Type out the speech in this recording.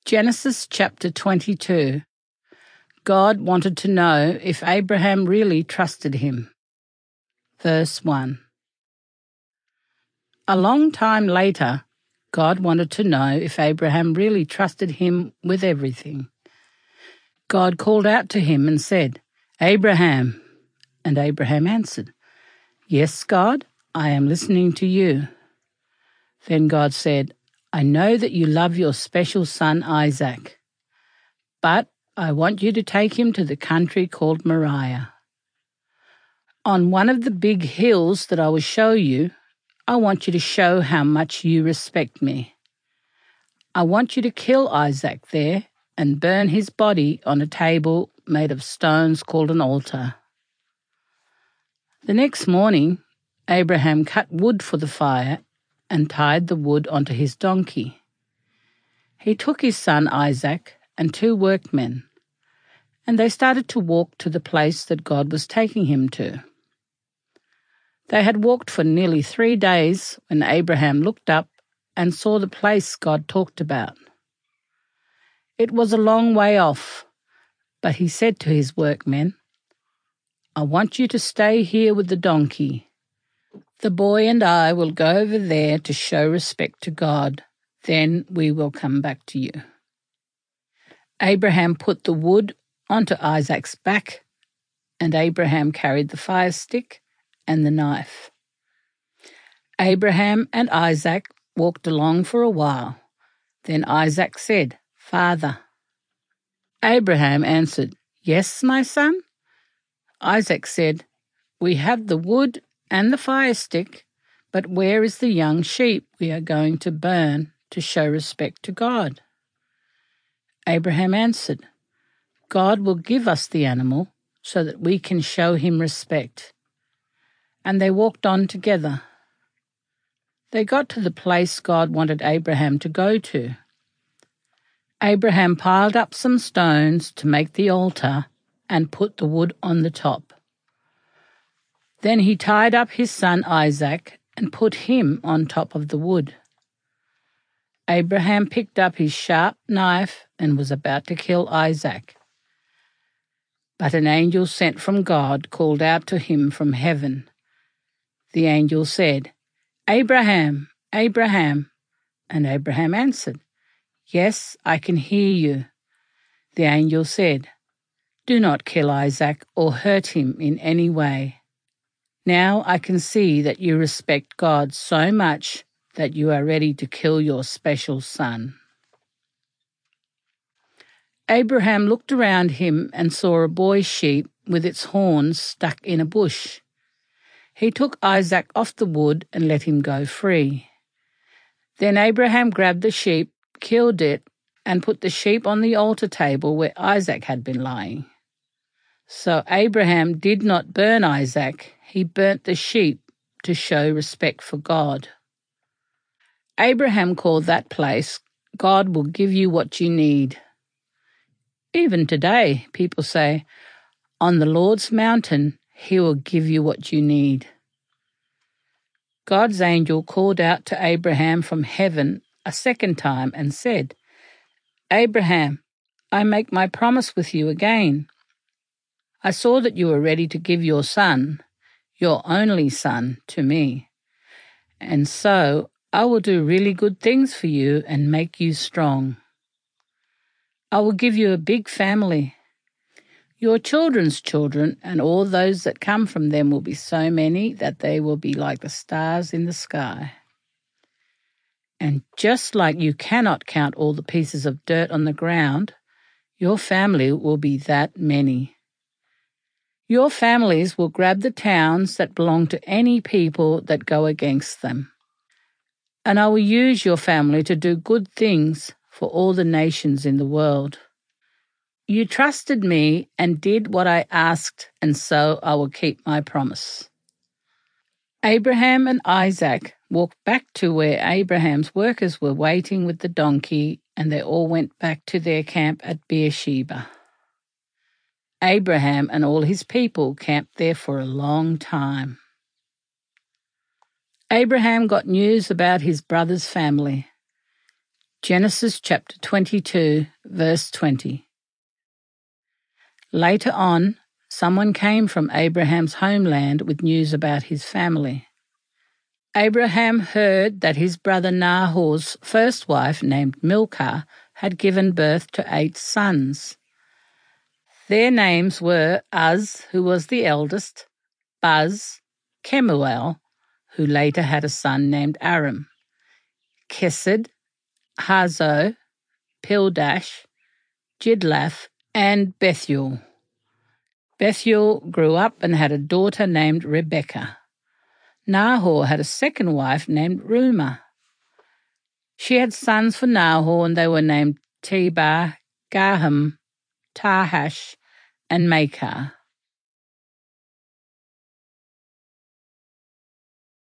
Genesis chapter 22. God wanted to know if Abraham really trusted him. Verse 1. A long time later, God wanted to know if Abraham really trusted him with everything. God called out to him and said, "Abraham." And Abraham answered, "Yes, God, I am listening to you." Then God said, "I know that you love your special son Isaac, but I want you to take him to the country called Moriah. On one of the big hills that I will show you, I want you to show how much you respect me. I want you to kill Isaac there and burn his body on a table made of stones called an altar." The next morning, Abraham cut wood for the fire and tied the wood onto his donkey. He took his son Isaac and 2 workmen, and they started to walk to the place that God was taking him to. They had walked for nearly 3 days when Abraham looked up and saw the place God talked about. It was a long way off, but he said to his workmen, "I want you to stay here with the donkey. The boy and I will go over there to show respect to God. Then we will come back to you." Abraham put the wood onto Isaac's back, and Abraham carried the fire stick and the knife. Abraham and Isaac walked along for a while. Then Isaac said, "Father." Abraham answered, "Yes, my son?" Isaac said, "We have the wood and the fire stick, but where is the young sheep we are going to burn to show respect to God?" Abraham answered, "God will give us the animal so that we can show him respect." And they walked on together. They got to the place God wanted Abraham to go to. Abraham piled up some stones to make the altar and put the wood on the top. Then he tied up his son Isaac and put him on top of the wood. Abraham picked up his sharp knife and was about to kill Isaac. But an angel sent from God called out to him from heaven. The angel said, "Abraham, Abraham." And Abraham answered, "Yes, I can hear you." The angel said, "Do not kill Isaac or hurt him in any way. Now I can see that you respect God so much that you are ready to kill your special son." Abraham looked around him and saw a boy sheep with its horns stuck in a bush. He took Isaac off the wood and let him go free. Then Abraham grabbed the sheep, killed it, and put the sheep on the altar table where Isaac had been lying. So Abraham did not burn Isaac, he burnt the sheep to show respect for God. Abraham called that place, "God will give you what you need." Even today, people say, "On the Lord's mountain, he will give you what you need." God's angel called out to Abraham from heaven a second time and said, "Abraham, I make my promise with you again. I saw that you were ready to give your son, your only son, to me. And so I will do really good things for you and make you strong. I will give you a big family. Your children's children and all those that come from them will be so many that they will be like the stars in the sky. And just like you cannot count all the pieces of dirt on the ground, your family will be that many. Your families will grab the towns that belong to any people that go against them. And I will use your family to do good things for all the nations in the world. You trusted me and did what I asked, and so I will keep my promise." Abraham and Isaac walked back to where Abraham's workers were waiting with the donkey, and they all went back to their camp at Beersheba. Abraham and all his people camped there for a long time. Abraham got news about his brother's family. Genesis chapter 22, verse 20. Later on, someone came from Abraham's homeland with news about his family. Abraham heard that his brother Nahor's first wife, named Milcah, had given birth to 8 sons. Their names were Uz, who was the eldest, Buz, Kemuel, who later had a son named Aram, Kesed, Hazo, Pildash, Jidlaph, and Bethuel. Bethuel grew up and had a daughter named Rebekah. Nahor had a second wife named Reumah. She had sons for Nahor, and they were named Tebah, Gaham, Tahash, and Makah.